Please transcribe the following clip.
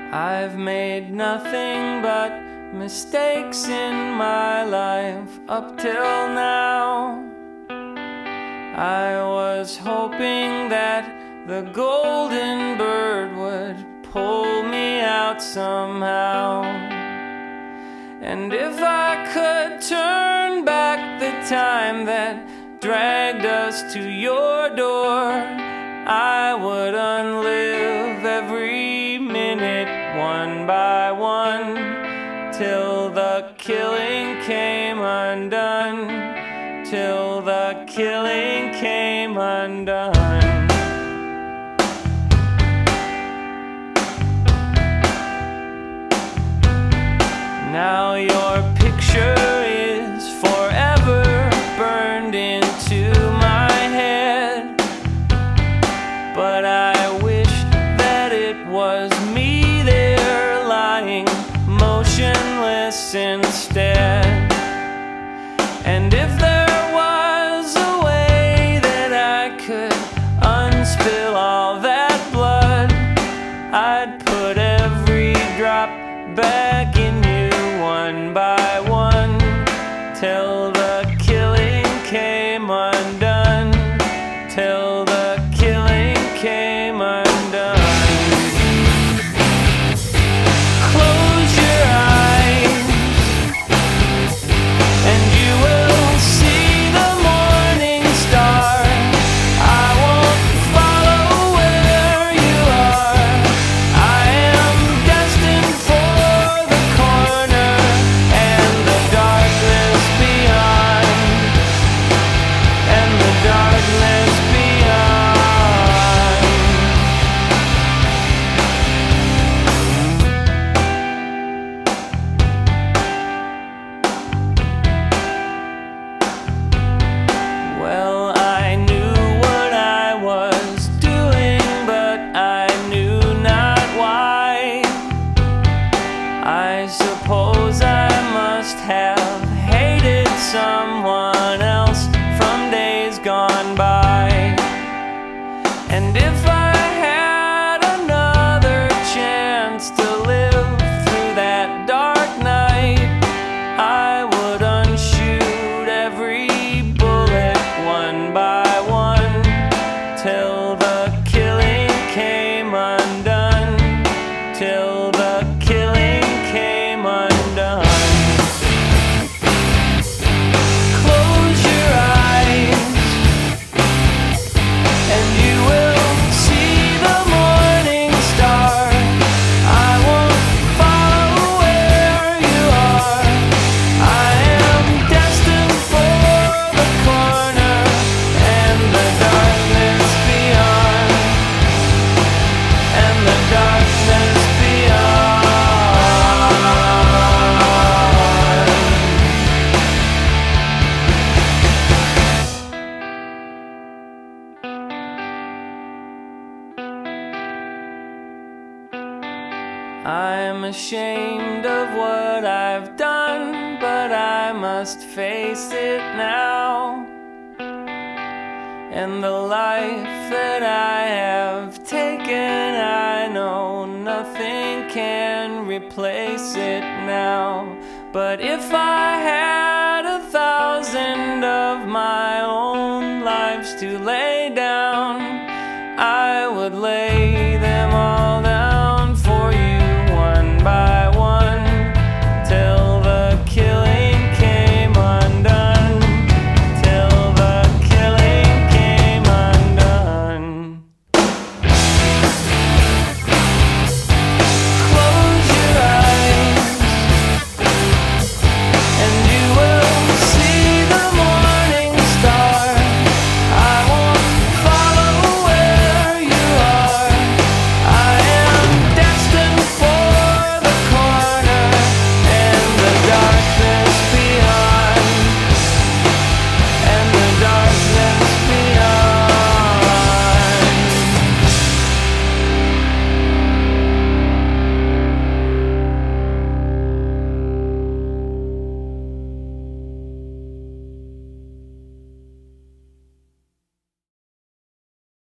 I've made nothing but mistakes in my life up till now. I was hoping that the golden bird would pull me out somehow. And if I could turn back the time that dragged us to your door, I would unlive every minute one by one, till the killing came undone, till the killing came undone. Now your picture is forever burned into my head, but I wish that it was me there lying motionless instead. And if there was a way that I could unspill all that blood, I'd put every drop back in you one by one, till the killing came undone, till the killing came undone. Close your eyes and you will see the morning star. I won't follow where you are. I am destined for the corner and the darkness beyond, and the darkness beyond. Well, I knew what I was doing, but I knew not why. I suppose I must have hated someone else from days gone by. And if I had another chance to live through that dark night, I would unshoot every bullet one by one, till the killing came undone, till the killing came undone. Close your eyes and you will see the morning star. I won't follow where you are. I am destined for the corner and the darkness beyond, and the darkness beyond. I'm ashamed of what I've done, but I must face it now. And the life that I have taken, I know nothing can replace it now. But if I had 1,000 of my own lives to lay